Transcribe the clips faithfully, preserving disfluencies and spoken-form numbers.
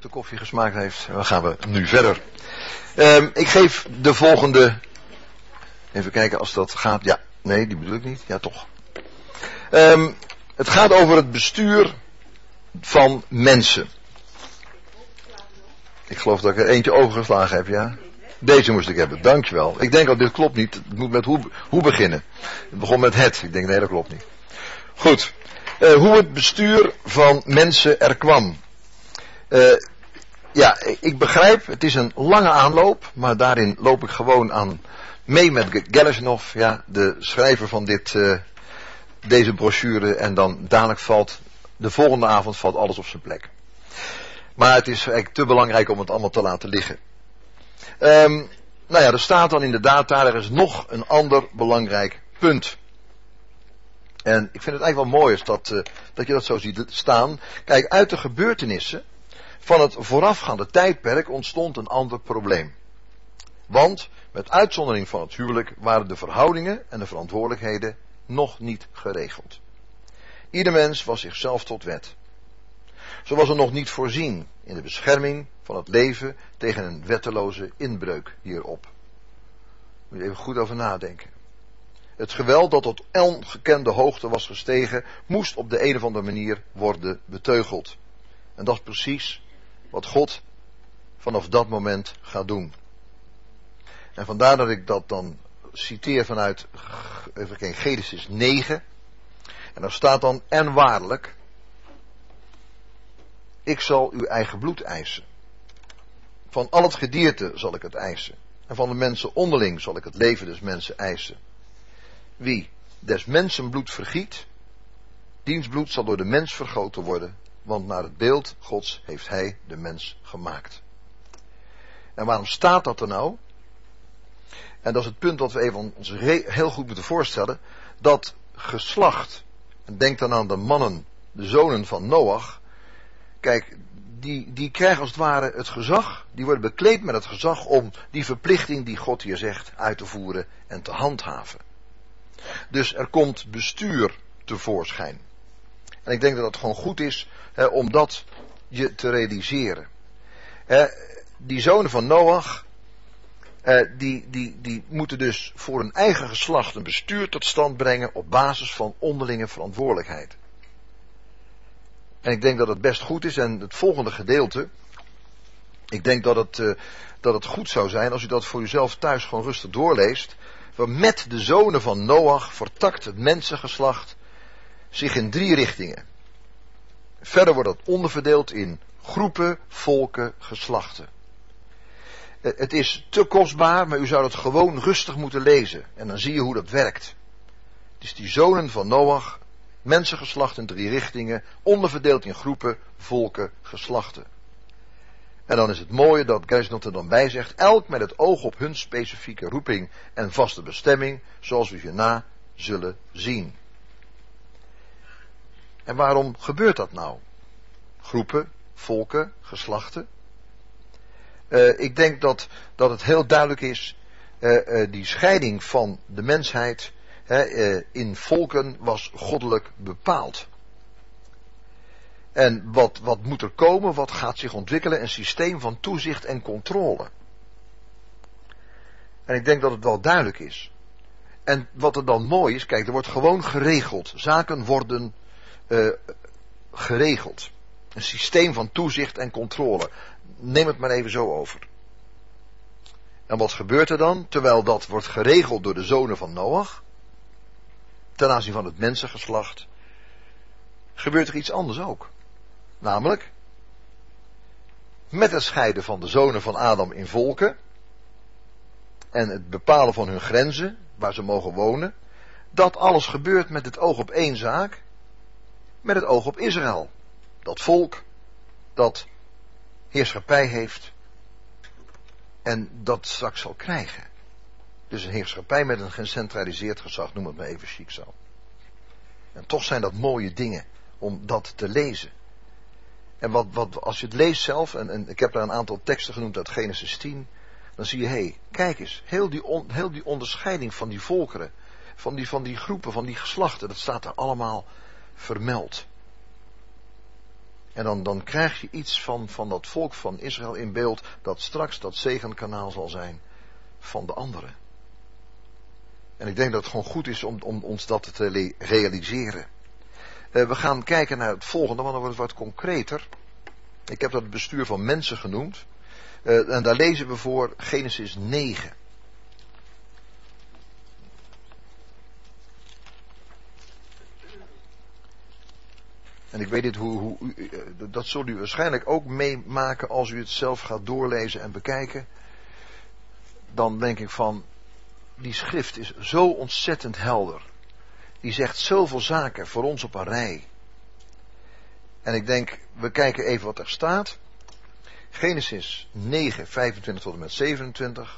de koffie gesmaakt heeft. En dan gaan we nu verder. Um, ik geef de volgende. Even kijken als dat gaat. Ja, nee, die bedoel ik niet. Ja, toch. Um, het gaat over het bestuur van mensen. Ik geloof dat ik er eentje overgeslagen heb, ja. Deze moest ik hebben, dankjewel. Ik denk al, dit klopt niet. Het moet met hoe, hoe beginnen. Het begon met het. Ik denk, nee, dat klopt niet. Goed. Uh, hoe het bestuur van mensen er kwam. Uh, ja, ik begrijp, het is een lange aanloop, maar daarin loop ik gewoon aan mee met Gelesnov, ja, de schrijver van dit, uh, deze brochure, en dan dadelijk valt, de volgende avond valt alles op zijn plek. Maar het is eigenlijk te belangrijk om het allemaal te laten liggen. Um, nou ja, er staat dan inderdaad daar, er is nog een ander belangrijk punt. En ik vind het eigenlijk wel mooi is dat, uh, dat je dat zo ziet staan. Kijk, uit de gebeurtenissen van het voorafgaande tijdperk ontstond een ander probleem. Want, met uitzondering van het huwelijk, waren de verhoudingen en de verantwoordelijkheden nog niet geregeld. Ieder mens was zichzelf tot wet. Zo was er nog niet voorzien in de bescherming van het leven tegen een wetteloze inbreuk hierop. Moet je even goed over nadenken. Het geweld dat tot ongekende hoogte was gestegen, moest op de een of andere manier worden beteugeld. En dat is precies wat God vanaf dat moment gaat doen. En vandaar dat ik dat dan citeer vanuit even kijken, Genesis negen. En daar staat dan, en waarlijk, ik zal uw eigen bloed eisen. Van al het gedierte zal ik het eisen. En van de mensen onderling zal ik het leven des mensen eisen. Wie des mensen bloed vergiet, diens bloed zal door de mens vergoten worden, want naar het beeld Gods heeft hij de mens gemaakt. En waarom staat dat er nou? En dat is het punt dat we even ons heel goed moeten voorstellen, dat geslacht, en denk dan aan de mannen, de zonen van Noach, kijk, die, die krijgen als het ware het gezag, die worden bekleed met het gezag om die verplichting die God hier zegt uit te voeren en te handhaven. Dus er komt bestuur tevoorschijn. En ik denk dat het gewoon goed is hè, om dat je te realiseren. Eh, die zonen van Noach, eh, die, die, die moeten dus voor hun eigen geslacht een bestuur tot stand brengen op basis van onderlinge verantwoordelijkheid. En ik denk dat het best goed is, en het volgende gedeelte, ik denk dat het, uh, dat het goed zou zijn als u dat voor uzelf thuis gewoon rustig doorleest. Want met de zonen van Noach vertakt het mensengeslacht zich in drie richtingen. Verder wordt het onderverdeeld in groepen, volken, geslachten. Uh, het is te kostbaar, maar u zou het gewoon rustig moeten lezen. En dan zie je hoe dat werkt. Het is die zonen van Noach, mensengeslacht in drie richtingen, onderverdeeld in groepen, volken, geslachten. En dan is het mooie dat Gelesnov er dan bij zegt, elk met het oog op hun specifieke roeping en vaste bestemming, zoals we hierna zullen zien. En waarom gebeurt dat nou? Groepen, volken, geslachten. Uh, ik denk dat, dat het heel duidelijk is, uh, uh, die scheiding van de mensheid He, uh, in volken was goddelijk bepaald. En wat, wat moet er komen, wat gaat zich ontwikkelen? Een systeem van toezicht en controle. En ik denk dat het wel duidelijk is. En wat er dan mooi is, kijk, er wordt gewoon geregeld. Zaken worden uh, geregeld. Een systeem van toezicht en controle. Neem het maar even zo over. En wat gebeurt er dan? Terwijl dat wordt geregeld door de zonen van Noach, ten aanzien van het mensengeslacht, gebeurt er iets anders ook. Namelijk, met het scheiden van de zonen van Adam in volken, en het bepalen van hun grenzen, waar ze mogen wonen, dat alles gebeurt met het oog op één zaak, met het oog op Israël. Dat volk, dat heerschappij heeft, en dat straks zal krijgen. Dus een heerschappij met een gecentraliseerd gezag, noem het maar even chic zo. En toch zijn dat mooie dingen om dat te lezen. En wat, wat, als je het leest zelf, en, en ik heb daar een aantal teksten genoemd uit Genesis tien, dan zie je, hé, hey, kijk eens, heel die, on, heel die onderscheiding van die volkeren, van die, van die groepen, van die geslachten, dat staat daar allemaal vermeld. En dan, dan krijg je iets van, van dat volk van Israël in beeld, dat straks dat zegenkanaal zal zijn van de anderen. En ik denk dat het gewoon goed is om, om ons dat te realiseren. Uh, we gaan kijken naar het volgende, want dan wordt het wat concreter. Ik heb dat het bestuur van mensen genoemd. Uh, en daar lezen we voor Genesis negen. En ik weet niet hoe, hoe u, dat zult u waarschijnlijk ook meemaken als u het zelf gaat doorlezen en bekijken. Dan denk ik van, die schrift is zo ontzettend helder. Die zegt zoveel zaken voor ons op een rij. En ik denk, we kijken even wat er staat. Genesis negen, vijfentwintig tot en met zevenentwintig.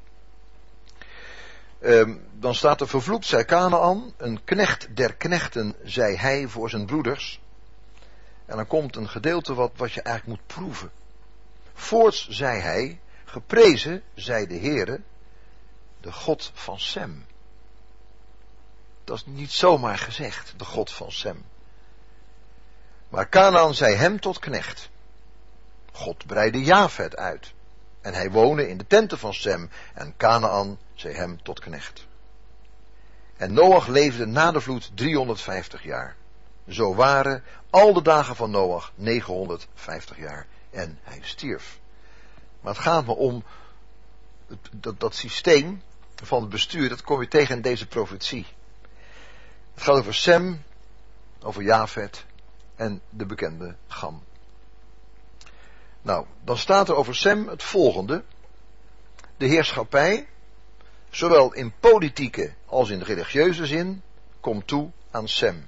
Um, dan staat er, vervloekt zij Kanaan, een knecht der knechten zei hij voor zijn broeders. En dan komt een gedeelte wat, wat je eigenlijk moet proeven. Voorts zei hij, geprezen zij de Heere, de God van Sem. Dat is niet zomaar gezegd, de God van Sem. Maar Kanaan zei hem tot knecht. God breidde Jafet uit. En hij woonde in de tenten van Sem. En Kanaan zei hem tot knecht. En Noach leefde na de vloed driehonderdvijftig jaar. Zo waren al de dagen van Noach negenhonderdvijftig jaar. En hij stierf. Maar het gaat me om het, dat, dat systeem van het bestuur. Dat kom je tegen in deze profetie. Het gaat over Sem, over Jafet en de bekende Cham. Nou, dan staat er over Sem het volgende. De heerschappij, zowel in politieke als in religieuze zin, komt toe aan Sem.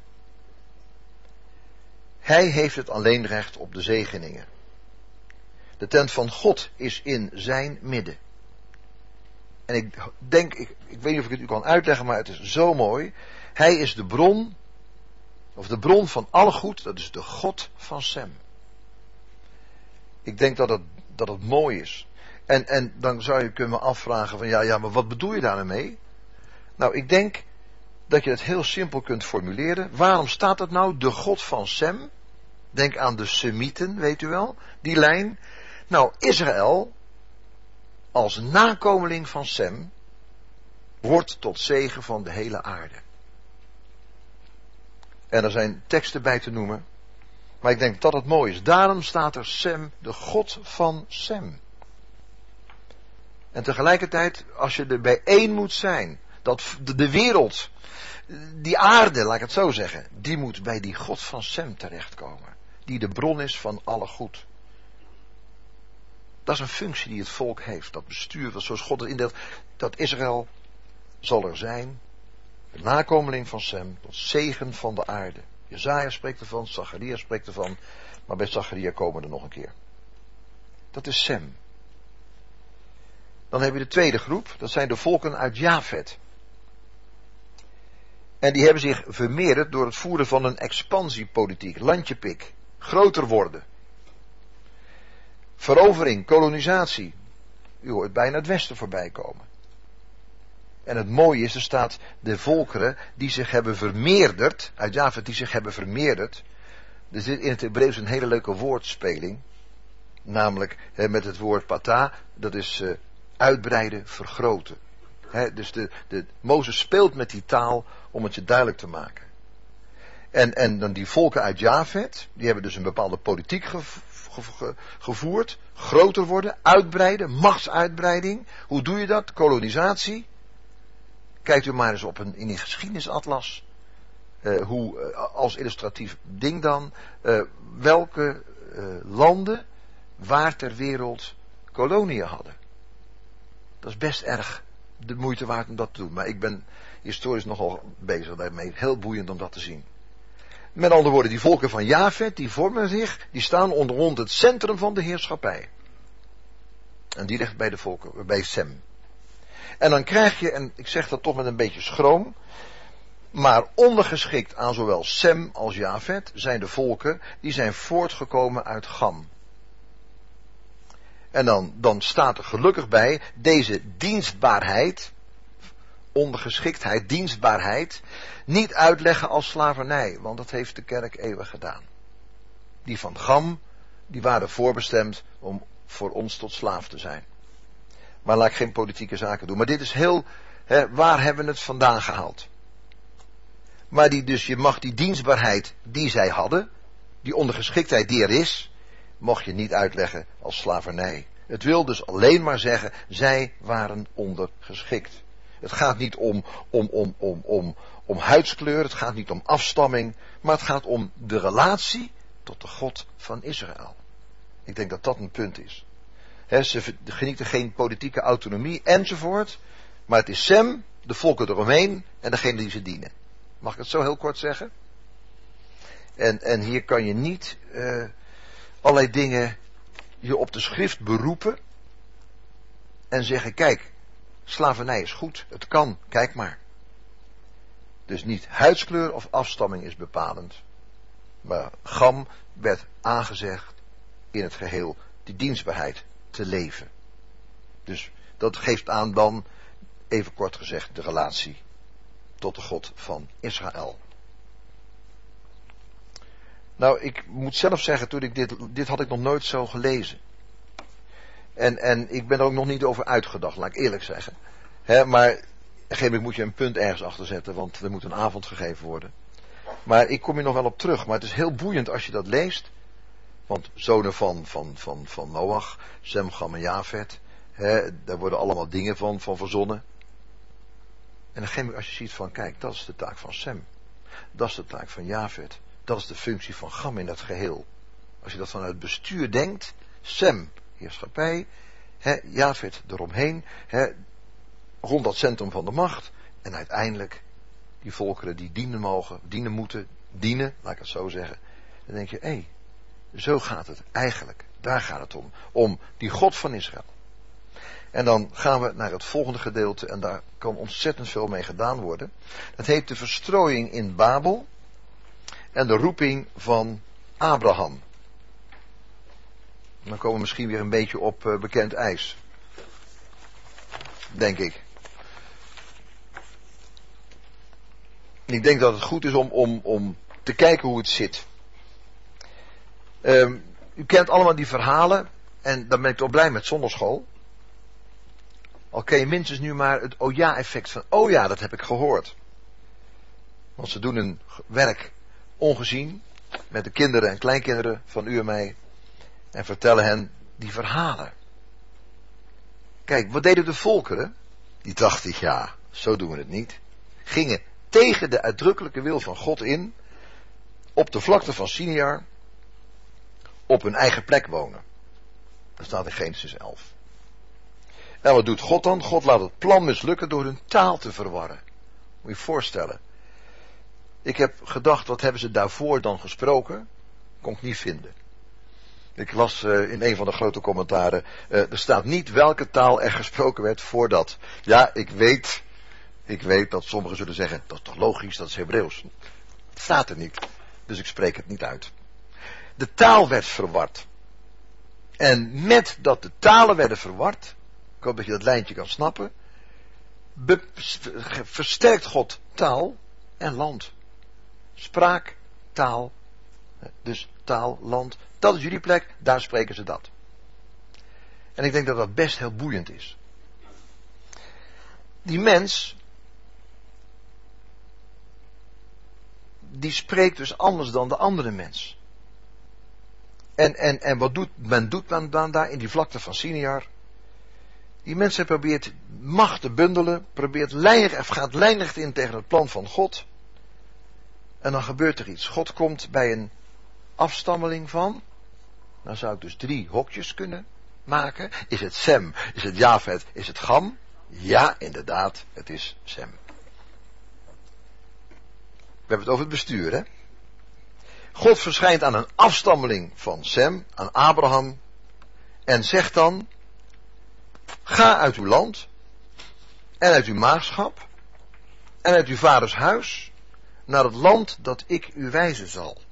Hij heeft het alleenrecht op de zegeningen. De tent van God is in zijn midden. En ik denk, ik, ik weet niet of ik het u kan uitleggen, maar het is zo mooi. Hij is de bron, of de bron van alle goed, dat is de God van Sem. Ik denk dat het, dat het mooi is. En, en dan zou je kunnen afvragen van ja, ja, maar wat bedoel je daar nou mee? Nou, ik denk dat je het heel simpel kunt formuleren. Waarom staat het nou, de God van Sem? Denk aan de Semieten, weet u wel, die lijn. Nou, Israël, als nakomeling van Sem, wordt tot zegen van de hele aarde. En er zijn teksten bij te noemen. Maar ik denk dat het mooi is. Daarom staat er Sem, de God van Sem. En tegelijkertijd, als je er bij één moet zijn, dat de wereld, die aarde, laat ik het zo zeggen, die moet bij die God van Sem terechtkomen. Die de bron is van alle goed. Dat is een functie die het volk heeft. Dat bestuur, zoals God het indeelt, dat Israël zal er zijn. De nakomeling van Sem, tot zegen van de aarde. Jesaja spreekt ervan, Zacharia spreekt ervan, maar bij Zacharia komen er nog een keer. Dat is Sem. Dan heb je de tweede groep, dat zijn de volken uit Jafet. En die hebben zich vermeerderd door het voeren van een expansiepolitiek, landjepik, groter worden. Verovering, kolonisatie. U hoort bijna het westen voorbij komen. En het mooie is, er staat de volkeren die zich hebben vermeerderd, uit Jafet die zich hebben vermeerderd. Er zit in het Hebreeuws een hele leuke woordspeling. Namelijk he, met het woord pata, dat is uh, uitbreiden, vergroten. He, dus de, de, Mozes speelt met die taal om het je duidelijk te maken. En, en dan die volken uit Jafet, die hebben dus een bepaalde politiek gev- ge- gevoerd. Groter worden, uitbreiden, machtsuitbreiding. Hoe doe je dat? Kolonisatie. Kijkt u maar eens op een, in die geschiedenisatlas. Uh, hoe, uh, als illustratief ding dan. Uh, welke uh, landen waar ter wereld koloniën hadden. Dat is best erg de moeite waard om dat te doen. Maar ik ben historisch nogal bezig daarmee. Heel boeiend om dat te zien. Met andere woorden, die volken van Jafet, die vormen zich, die staan onder rond het centrum van de heerschappij. En die ligt bij de volken, bij Sem. En dan krijg je, en ik zeg dat toch met een beetje schroom, maar ondergeschikt aan zowel Sem als Jafet zijn de volken die zijn voortgekomen uit Cham. En dan, dan staat er gelukkig bij deze dienstbaarheid, ondergeschiktheid, dienstbaarheid, niet uitleggen als slavernij, want dat heeft de kerk eeuwig gedaan. Die van Gam, die waren voorbestemd om voor ons tot slaaf te zijn. Maar laat ik geen politieke zaken doen. Maar dit is heel, hè, waar hebben we het vandaan gehaald? Maar die, dus je mag die dienstbaarheid die zij hadden, die ondergeschiktheid die er is, mag je niet uitleggen als slavernij. Het wil dus alleen maar zeggen, zij waren ondergeschikt. Het gaat niet om, om, om, om, om, om huidskleur, het gaat niet om afstamming, maar het gaat om de relatie tot de God van Israël. Ik denk dat dat een punt is. He, ze genieten geen politieke autonomie enzovoort, maar het is Sem, de volken eromheen en degene die ze dienen. Mag ik het zo heel kort zeggen? En, en hier kan je niet uh, allerlei dingen je op de schrift beroepen en zeggen, kijk, slavernij is goed, het kan, kijk maar. Dus niet huidskleur of afstamming is bepalend, maar Gam werd aangezegd in het geheel die dienstbaarheid te leven. Dus dat geeft aan dan, even kort gezegd, de relatie tot de God van Israël. Nou, ik moet zelf zeggen, toen ik dit, dit had ik nog nooit zo gelezen. En, en ik ben er ook nog niet over uitgedacht, laat ik eerlijk zeggen. He, maar op een gegeven moment moet je een punt ergens achter zetten, want er moet een avond gegeven worden. Maar ik kom hier nog wel op terug, maar het is heel boeiend als je dat leest. Want zonen van, van, van, van Noach, Sem, Gam en Jafet, he, daar worden allemaal dingen van, van verzonnen. En op een gegeven moment als je ziet van, kijk, dat is de taak van Sem. Dat is de taak van Jafet. Dat is de functie van Gam in dat geheel. Als je dat vanuit bestuur denkt, Sem, heerschappij, he, Jafet eromheen, he, rond dat centrum van de macht. En uiteindelijk die volkeren die dienen mogen, dienen moeten, dienen, laat ik het zo zeggen. Dan denk je, hé, hey, zo gaat het eigenlijk. Daar gaat het om. Om die God van Israël. En dan gaan we naar het volgende gedeelte en daar kan ontzettend veel mee gedaan worden. Dat heet de verstrooiing in Babel en de roeping van Abraham. Dan komen we misschien weer een beetje op uh, bekend ijs. Denk ik. Ik denk dat het goed is om, om, om te kijken hoe het zit. Um, u kent allemaal die verhalen en dan ben ik toch blij met zonderschool. Al ken je minstens nu maar het oh ja effect van, oh ja, dat heb ik gehoord. Want ze doen hun werk ongezien met de kinderen en kleinkinderen van u en mij en vertellen hen die verhalen. Kijk, wat deden de volkeren? Die dachten, ja, zo doen we het niet. Gingen tegen de uitdrukkelijke wil van God in, op de vlakte van Siniar, op hun eigen plek wonen. Dat staat in Genesis elf. En wat doet God dan? God laat het plan mislukken door hun taal te verwarren. Moet je je voorstellen. Ik heb gedacht, wat hebben ze daarvoor dan gesproken? Kon ik niet vinden. Ik las uh, in een van de grote commentaren, uh, er staat niet welke taal er gesproken werd voordat. Ja, ik weet, ik weet dat sommigen zullen zeggen, dat is toch logisch, dat is Hebreeuws. Het staat er niet, dus ik spreek het niet uit. De taal werd verward. En met dat de talen werden verward, ik hoop dat je dat lijntje kan snappen, be- versterkt God taal en land. Spraak, taal, dus taal, land, dat is jullie plek, daar spreken ze dat. En ik denk dat dat best heel boeiend is. Die mens, die spreekt dus anders dan de andere mens. En, en, en wat doet men, doet men dan daar in die vlakte van Siniar? Die mensen probeert macht te bundelen, probeert lijnig, of gaat lijnig in tegen het plan van God. En dan gebeurt er iets. God komt bij een afstammeling van, dan zou ik dus drie hokjes kunnen maken. Is het Sem? Is het Jafet? Is het Gam? Ja, inderdaad, het is Sem. We hebben het over het bestuur, hè? God verschijnt aan een afstammeling van Sem, aan Abraham, en zegt dan, ga uit uw land, en uit uw maagschap, en uit uw vaders huis, naar het land dat ik u wijzen zal.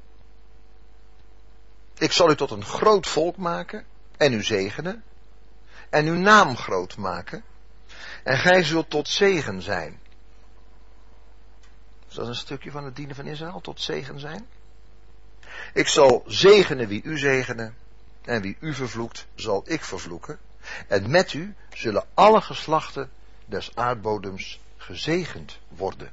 Ik zal u tot een groot volk maken, en u zegenen, en uw naam groot maken, en gij zult tot zegen zijn. Is dat een stukje van het dienen van Israël, tot zegen zijn? Ik zal zegenen wie u zegenen, en wie u vervloekt, zal ik vervloeken. En met u zullen alle geslachten des aardbodems gezegend worden.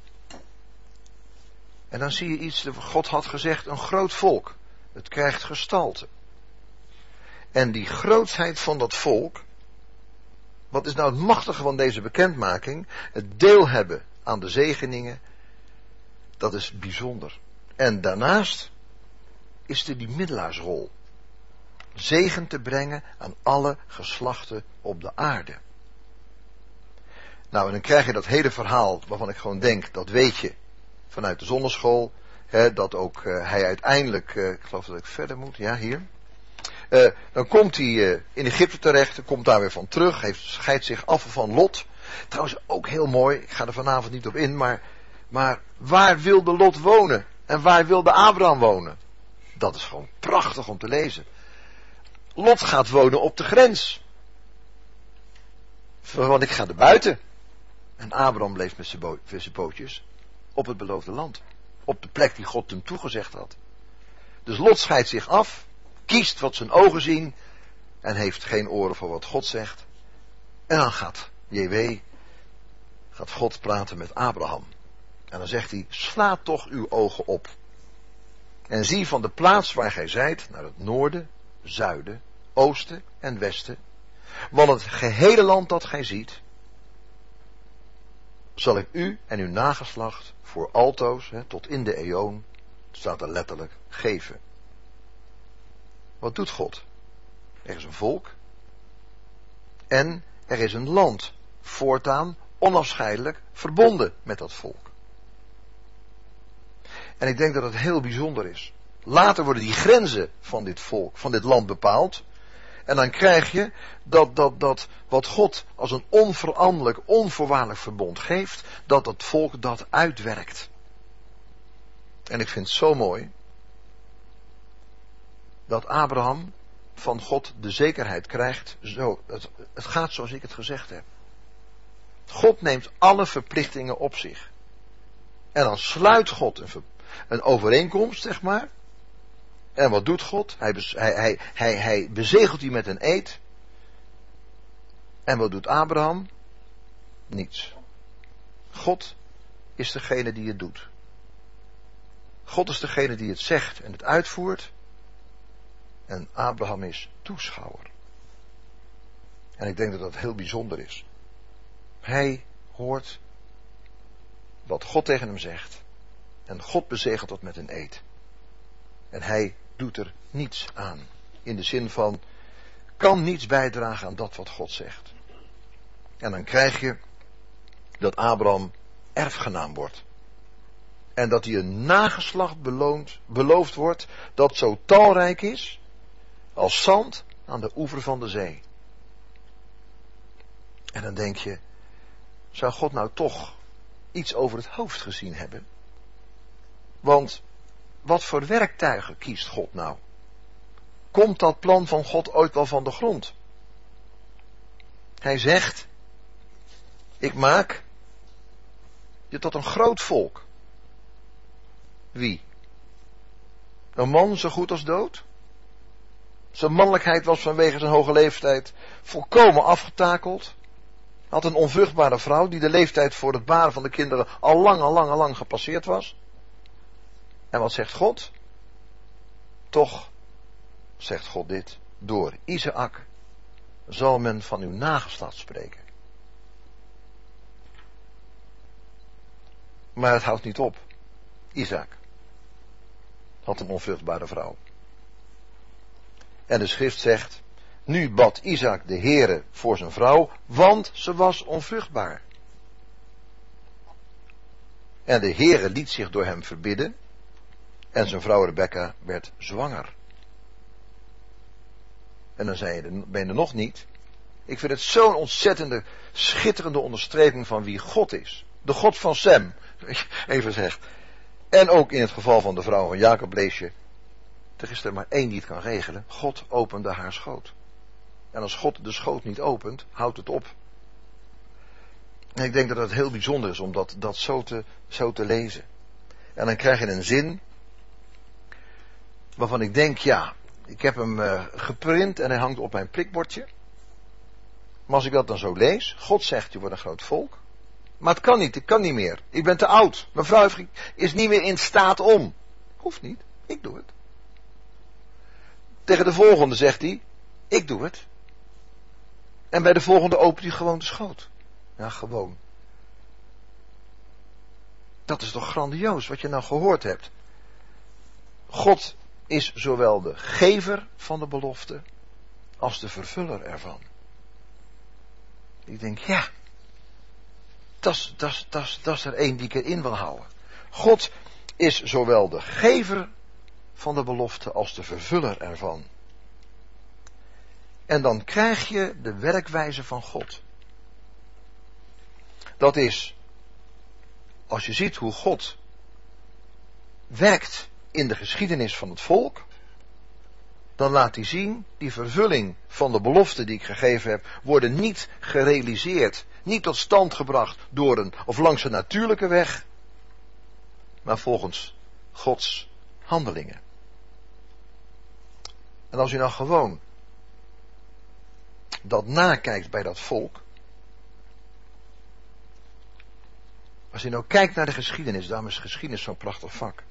En dan zie je iets, God had gezegd, een groot volk. Het krijgt gestalte. En die grootheid van dat volk, wat is nou het machtige van deze bekendmaking? Het deel hebben aan de zegeningen, dat is bijzonder. En daarnaast is er die middelaarsrol. Zegen te brengen aan alle geslachten op de aarde. Nou, en dan krijg je dat hele verhaal waarvan ik gewoon denk, dat weet je vanuit de zonneschool, hè, dat ook uh, hij uiteindelijk, uh, ik geloof dat ik verder moet, ja, hier. Uh, dan komt hij uh, in Egypte terecht, komt daar weer van terug, heeft, scheidt zich af van Lot. Trouwens ook heel mooi, ik ga er vanavond niet op in, maar, maar waar wilde Lot wonen? En waar wilde Abraham wonen? Dat is gewoon prachtig om te lezen. Lot gaat wonen op de grens. Want ik ga er buiten. En Abraham bleef met zijn, bo- zijn pootjes op het beloofde land. Op de plek die God hem toegezegd had. Dus Lot scheidt zich af, kiest wat zijn ogen zien en heeft geen oren voor wat God zegt. En dan gaat J W, gaat God praten met Abraham. En dan zegt hij, sla toch uw ogen op. En zie van de plaats waar gij zijt, naar het noorden, zuiden, oosten en westen. Want het gehele land dat gij ziet, zal ik u en uw nageslacht voor altoos, hè, tot in de eeuwen, staat er letterlijk, geven. Wat doet God? Er is een volk en er is een land, voortaan onafscheidelijk verbonden met dat volk. En ik denk dat het heel bijzonder is. Later worden die grenzen van dit volk, van dit land bepaald. En dan krijg je dat, dat, dat wat God als een onveranderlijk, onvoorwaardelijk verbond geeft, dat het volk dat uitwerkt. En ik vind het zo mooi dat Abraham van God de zekerheid krijgt, zo, het, het gaat zoals ik het gezegd heb. God neemt alle verplichtingen op zich. En dan sluit God een, een overeenkomst, zeg maar. En wat doet God? Hij, hij, hij, hij, hij bezegelt die met een eed. En wat doet Abraham? Niets. God is degene die het doet. God is degene die het zegt en het uitvoert. En Abraham is toeschouwer. En ik denk dat dat heel bijzonder is. Hij hoort wat God tegen hem zegt. En God bezegelt dat met een eed. En hij doet er niets aan. In de zin van, kan niets bijdragen aan dat wat God zegt. En dan krijg je dat Abraham erfgenaam wordt. En dat hij een nageslacht beloond, beloofd wordt dat zo talrijk is als zand aan de oever van de zee. En dan denk je, zou God nou toch iets over het hoofd gezien hebben? Want wat voor werktuigen kiest God nou? Komt dat plan van God ooit wel van de grond? Hij zegt, ik maak je tot een groot volk. Wie? Een man zo goed als dood? Zijn mannelijkheid was vanwege zijn hoge leeftijd volkomen afgetakeld. Had een onvruchtbare vrouw die de leeftijd voor het baren van de kinderen al lang, al lang, al lang gepasseerd was. En wat zegt God? Toch zegt God dit, door Isaac zal men van uw nageslacht spreken. Maar het houdt niet op. Isaac had een onvruchtbare vrouw. En de schrift zegt, nu bad Isaac de Heere voor zijn vrouw, want ze was onvruchtbaar. En de Heere liet zich door hem verbidden, en zijn vrouw Rebekka werd zwanger. En dan zei je, ben je er nog niet? Ik vind het zo'n ontzettende, schitterende onderstreping van wie God is. De God van Sem, even zegt. En ook in het geval van de vrouw van Jacob lees je, er is er maar één die het kan regelen. God opende haar schoot. En als God de schoot niet opent, houdt het op. En ik denk dat het heel bijzonder is om dat, dat zo, te, zo te lezen. En dan krijg je een zin. waarvan ik denk, ja, ik heb hem uh, geprint en hij hangt op mijn prikbordje. Maar als ik dat dan zo lees, God zegt, je wordt een groot volk. Maar het kan niet, ik kan niet meer. Ik ben te oud. Mijn vrouw is niet meer in staat om. Hoeft niet, ik doe het. Tegen de volgende zegt hij, ik doe het. En bij de volgende opent hij gewoon de schoot. Ja, gewoon. Dat is toch grandioos wat je nou gehoord hebt. God is zowel de gever van de belofte als de vervuller ervan. Ik denk, ja, dat is, dat is, dat is, dat is er één die ik erin wil houden. God is zowel de gever van de belofte als de vervuller ervan. En dan krijg je de werkwijze van God. Dat is, als je ziet hoe God werkt in de geschiedenis van het volk, dan laat hij zien, die vervulling van de belofte die ik gegeven heb, worden niet gerealiseerd, niet tot stand gebracht door een, of langs een natuurlijke weg, maar volgens Gods handelingen. En als u nou gewoon dat nakijkt bij dat volk, als u nou kijkt naar de geschiedenis, daarom is geschiedenis zo'n prachtig vak.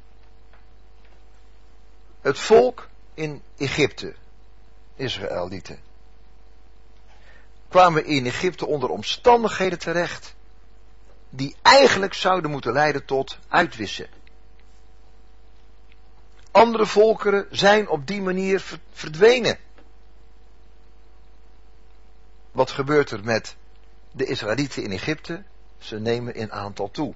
Het volk in Egypte, Israëlieten, kwamen in Egypte onder omstandigheden terecht die eigenlijk zouden moeten leiden tot uitwissen. Andere volkeren zijn op die manier verdwenen. Wat gebeurt er met de Israëlieten in Egypte? Ze nemen in aantal toe.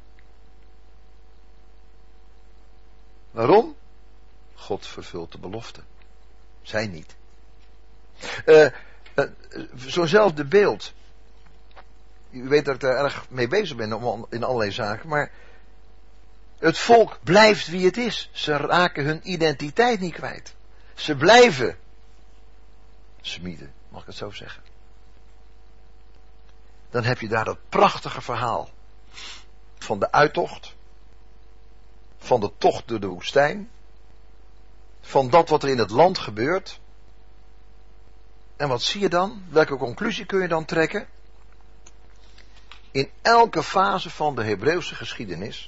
Waarom? God vervult de belofte. Zij niet. Uh, uh, Zo'nzelfde beeld. U weet dat ik daar erg mee bezig ben in allerlei zaken. Maar het volk blijft wie het is. Ze raken hun identiteit niet kwijt. Ze blijven Semieten, mag ik het zo zeggen. Dan heb je daar dat prachtige verhaal van de uittocht, van de tocht door de woestijn, van dat wat er in het land gebeurt. En wat zie je dan? Welke conclusie kun je dan trekken? In elke fase van de Hebreeuwse geschiedenis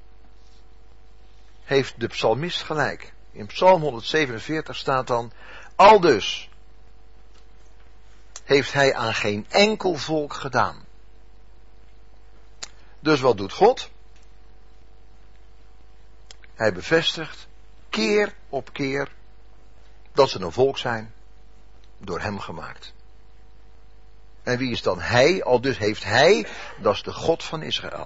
heeft de psalmist gelijk. In Psalm honderdzevenenveertig staat dan, aldus heeft hij aan geen enkel volk gedaan. Dus wat doet God? Hij bevestigt keer op keer dat ze een volk zijn door hem gemaakt. En wie is dan hij? Al dus heeft hij, dat is de God van Israël.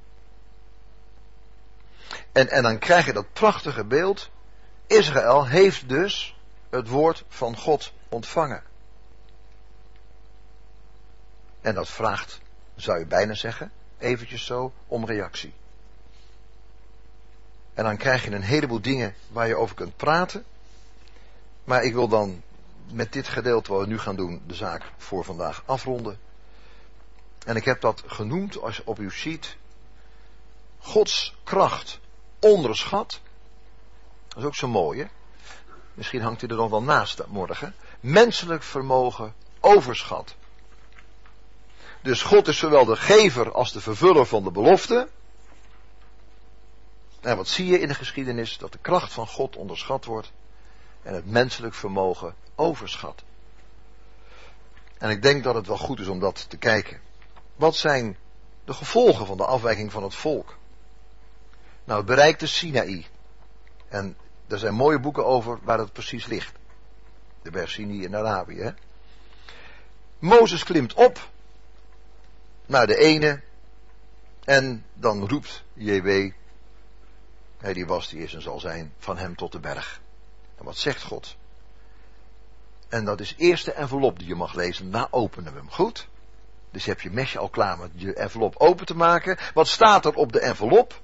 En, en dan krijg je dat prachtige beeld. Israël heeft dus het woord van God ontvangen. En dat vraagt, zou je bijna zeggen, eventjes zo, om reactie. En dan krijg je een heleboel dingen waar je over kunt praten. Maar ik wil dan met dit gedeelte wat we nu gaan doen, de zaak voor vandaag afronden. En ik heb dat genoemd, als je op uw sheet, Gods kracht onderschat. Dat is ook zo mooi, hè? Misschien hangt hij er nog wel naast morgen. Menselijk vermogen overschat. Dus God is zowel de gever als de vervuller van de belofte. En wat zie je in de geschiedenis? Dat de kracht van God onderschat wordt. En het menselijk vermogen overschat. En ik denk dat het wel goed is om dat te kijken. Wat zijn de gevolgen van de afwijking van het volk? Nou, het bereikte Sinaï. En er zijn mooie boeken over waar het precies ligt. De berg Sinaï in Arabië. Hè? Mozes klimt op naar de ene. En dan roept J W. Hij die was, die is en zal zijn, van hem tot de berg. En wat zegt God? En dat is eerst de envelop die je mag lezen. Daarna openen we hem. Goed? Dus je hebt je mesje al klaar met je envelop open te maken. Wat staat er op de envelop?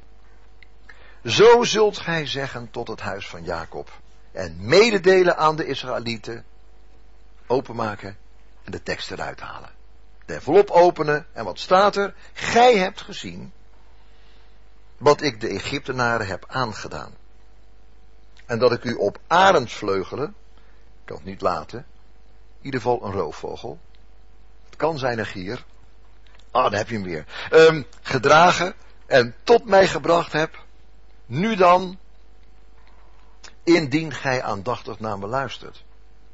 Zo zult gij zeggen tot het huis van Jacob. En mededelen aan de Israëlieten. Openmaken en de tekst eruit halen. De envelop openen en wat staat er? Gij hebt gezien wat ik de Egyptenaren heb aangedaan. En dat ik u op arendsvleugelen, ik kan het niet laten, in ieder geval een roofvogel. Het kan zijn een gier. Ah, dan heb je hem weer. Um, gedragen en tot mij gebracht heb. Nu dan, indien gij aandachtig naar me luistert.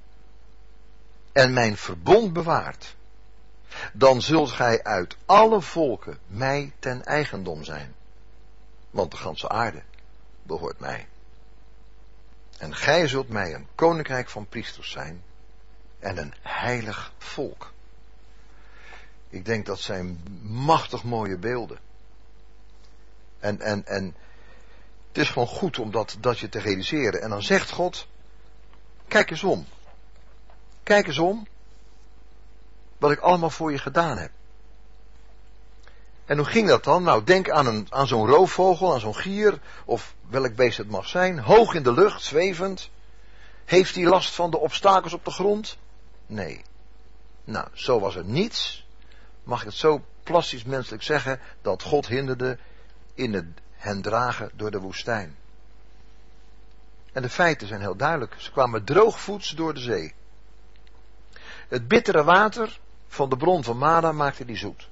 En mijn verbond bewaart. Dan zult gij uit alle volken mij ten eigendom zijn. Want de ganse aarde behoort mij. En gij zult mij een koninkrijk van priesters zijn. En een heilig volk. Ik denk dat zijn machtig mooie beelden. En, en, en het is gewoon goed om dat, dat je te realiseren. En dan zegt God, kijk eens om. Kijk eens om. Wat ik allemaal voor je gedaan heb. En hoe ging dat dan? Nou, denk aan, een, aan zo'n roofvogel, aan zo'n gier, of welk beest het mag zijn. Hoog in de lucht, zwevend. Heeft hij last van de obstakels op de grond? Nee. Nou, zo was er niets. Mag ik het zo plastisch menselijk zeggen, dat God hinderde in het hen dragen door de woestijn. En de feiten zijn heel duidelijk. Ze kwamen droogvoets door de zee. Het bittere water van de bron van Mara maakte die zoet.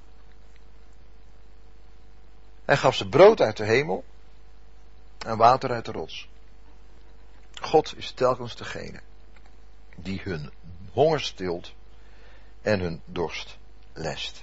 Hij gaf ze brood uit de hemel en water uit de rots. God is telkens degene die hun honger stilt en hun dorst lest.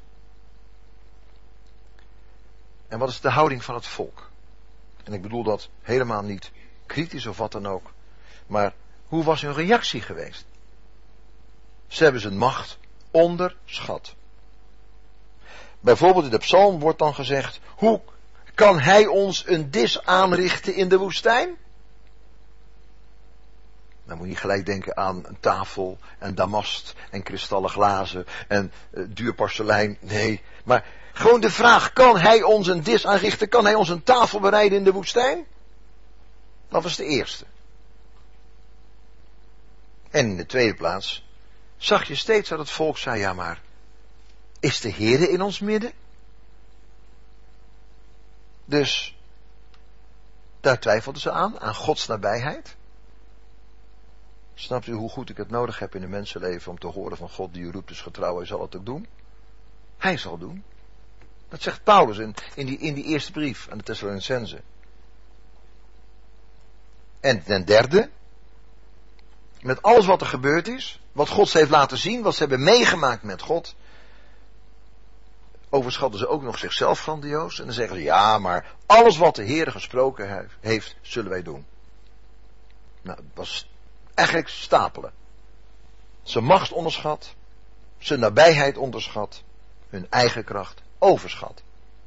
En wat is de houding van het volk? En ik bedoel dat helemaal niet kritisch of wat dan ook. Maar hoe was hun reactie geweest? Ze hebben zijn macht onderschat. Bijvoorbeeld in de psalm wordt dan gezegd, hoe kan hij ons een dis aanrichten in de woestijn? Dan moet je gelijk denken aan een tafel en damast en kristallen glazen en uh, duur porselein. Nee, maar gewoon de vraag, kan hij ons een dis aanrichten? Kan hij ons een tafel bereiden in de woestijn? Dat was de eerste. En in de tweede plaats zag je steeds dat het volk zei, ja maar, is de Heere in ons midden? Dus, daar twijfelden ze aan, aan Gods nabijheid. Snapt u hoe goed ik het nodig heb in een mensenleven om te horen van God die u roept, dus getrouw, hij zal het ook doen? Hij zal doen. Dat zegt Paulus in, in, die, in die eerste brief aan de Thessalonicenzen. En ten derde, met alles wat er gebeurd is, wat God ze heeft laten zien, wat ze hebben meegemaakt met God, overschatten ze ook nog zichzelf grandioos. En dan zeggen ze, ja, maar alles wat de Heer gesproken heeft, zullen wij doen. Nou, dat was eigenlijk stapelen. Zijn macht onderschat, zijn nabijheid onderschat, hun eigen kracht overschat.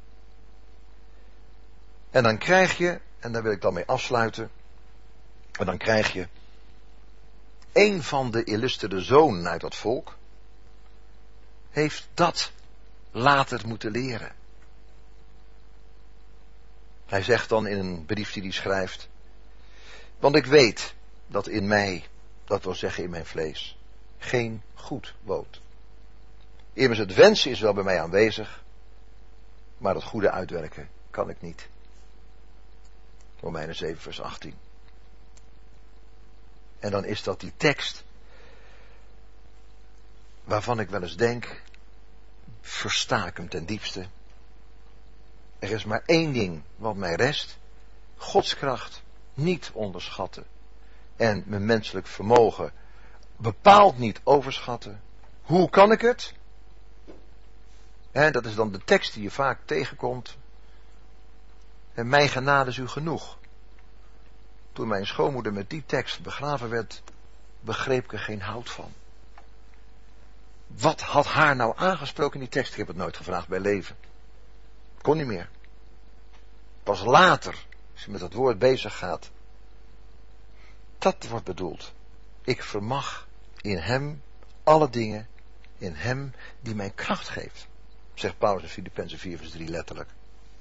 En dan krijg je, en daar wil ik dan mee afsluiten, en dan krijg je een van de illustere zonen uit dat volk, heeft dat later moeten leren. Hij zegt dan in een brief die hij schrijft, want ik weet dat in mij, dat wil zeggen in mijn vlees, geen goed woont. Immers het wensen is wel bij mij aanwezig, maar het goede uitwerken kan ik niet. Romeinen zeven vers achttien. En dan is dat die tekst waarvan ik wel eens denk, versta ik hem ten diepste. Er is maar één ding wat mij rest, Gods kracht niet onderschatten en mijn menselijk vermogen bepaald niet overschatten. Hoe kan ik het? He, dat is dan de tekst die je vaak tegenkomt. En mijn genade is u genoeg. Toen mijn schoonmoeder met die tekst begraven werd, begreep ik er geen hout van. Wat had haar nou aangesproken in die tekst? Ik heb het nooit gevraagd bij leven. Kon niet meer. Pas later, als je met dat woord bezig gaat, dat wordt bedoeld. Ik vermag in hem alle dingen, in hem die mij kracht geeft. Zegt Paulus in Filippenzen vier vers drie letterlijk.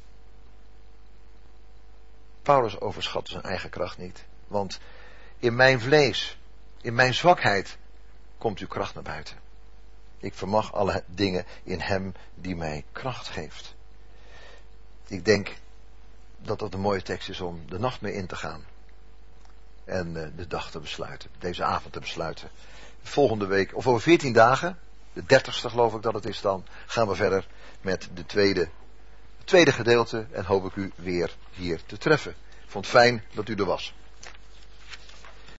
Paulus overschat zijn eigen kracht niet. Want in mijn vlees, in mijn zwakheid, komt uw kracht naar buiten. Ik vermag alle dingen in hem die mij kracht geeft. Ik denk dat dat een mooie tekst is om de nacht mee in te gaan. En uh, de dag te besluiten. Deze avond te besluiten. Volgende week, of over veertien dagen, de dertigste geloof ik dat het is dan, gaan we verder met de tweede, het tweede gedeelte. En hoop ik u weer hier te treffen. Ik vond het fijn dat u er was.